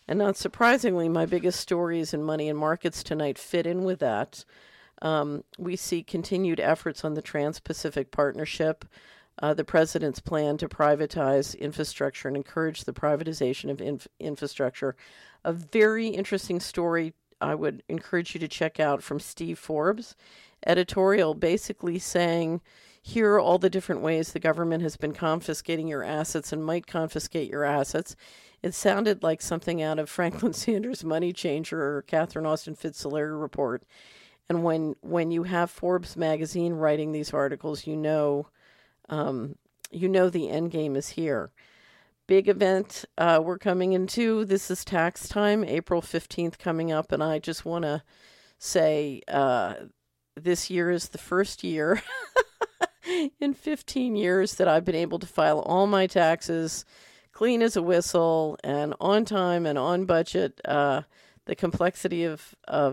And not surprisingly, my biggest stories in money and markets tonight fit in with that. We see continued efforts on the Trans-Pacific Partnership, the president's plan to privatize infrastructure and encourage the privatization of infrastructure. A very interesting story I would encourage you to check out from Steve Forbes, editorial basically saying, here are all the different ways the government has been confiscating your assets and might confiscate your assets. It sounded like something out of Franklin Sanders' Money Changer or Catherine Austin Fitz-Solari report. And when you have Forbes magazine writing these articles, you know the end game is here. Big event we're coming into. This is tax time, April 15th coming up, and I just want to say this year is the first year in 15 years that I've been able to file all my taxes clean as a whistle and on time and on budget. The complexity of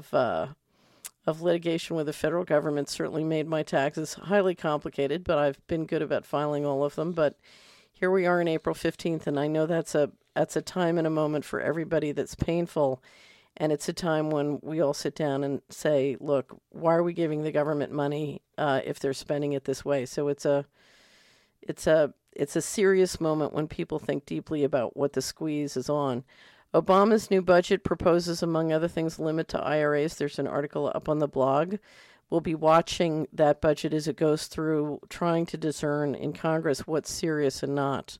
litigation with the federal government certainly made my taxes highly complicated, but I've been good about filing all of them. But here we are on April 15th, and I know that's a time and a moment for everybody that's painful. And it's a time when we all sit down and say, look, why are we giving the government money if they're spending it this way? So it's a serious moment when people think deeply about what the squeeze is on. Obama's new budget proposes, among other things, limit to IRAs. There's an article up on the blog. We'll be watching that budget as it goes through, trying to discern in Congress what's serious and not.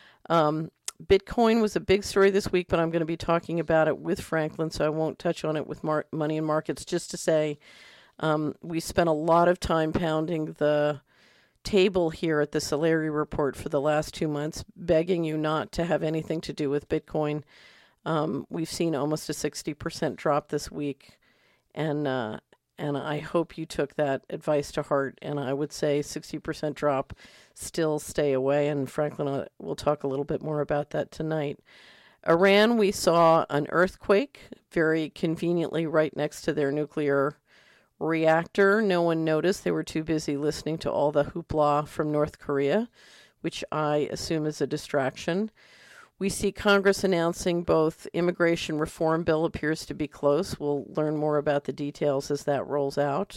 Bitcoin was a big story this week, but I'm going to be talking about it with Franklin, so I won't touch on it with money and markets. Just to say, we spent a lot of time pounding the table here at the Solari Report for the last 2 months, begging you not to have anything to do with Bitcoin. We've seen almost a 60% drop this week, and I hope you took that advice to heart. And I would say 60% drop, still stay away. And Franklin will talk a little bit more about that tonight. Iran, we saw an earthquake very conveniently right next to their nuclear reactor. No one noticed. They were too busy listening to all the hoopla from North Korea, which I assume is a distraction. We see Congress announcing both immigration reform bill appears to be close. We'll learn more about the details as that rolls out.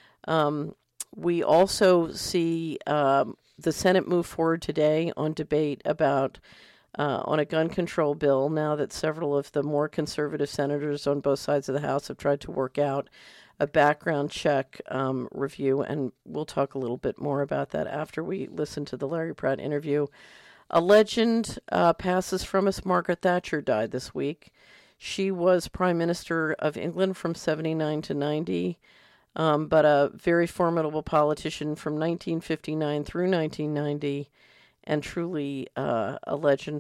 We also see the Senate move forward today on debate about on a gun control bill, now that several of the more conservative senators on both sides of the House have tried to work out a background check review, and we'll talk a little bit more about that after we listen to the Larry Pratt interview. A legend passes from us. Margaret Thatcher died this week. She was Prime Minister of England from 79 to 90, but a very formidable politician from 1959 through 1990, and truly a legend.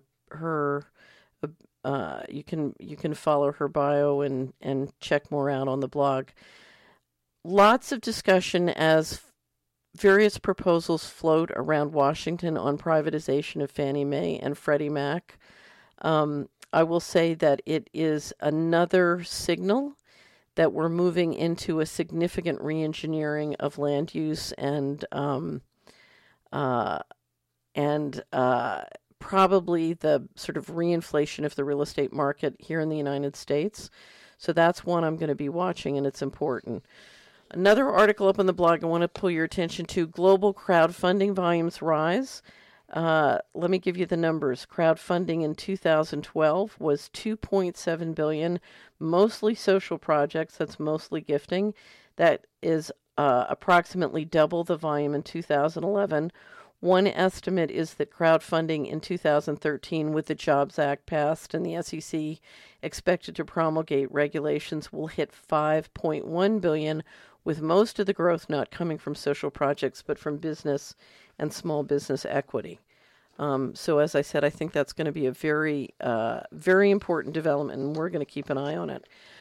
You can follow her bio and check more out on the blog. Lots of discussion as various proposals float around Washington on privatization of Fannie Mae and Freddie Mac. I will say that it is another signal that we're moving into a significant reengineering of land use and probably the sort of reinflation of the real estate market here in the United States. So that's one I'm going to be watching, and it's important. Another article up on the blog I want to pull your attention to: global crowdfunding volumes rise. Let me give you the numbers. Crowdfunding in 2012 was $2.7 billion, mostly social projects. That's mostly gifting. That is approximately double the volume in 2011. One estimate is that crowdfunding in 2013, with the Jobs Act passed and the SEC expected to promulgate regulations, will hit $5.1 billion, with most of the growth not coming from social projects, but from business and small business equity. So as I said, I think that's going to be a very, very important development, and we're going to keep an eye on it.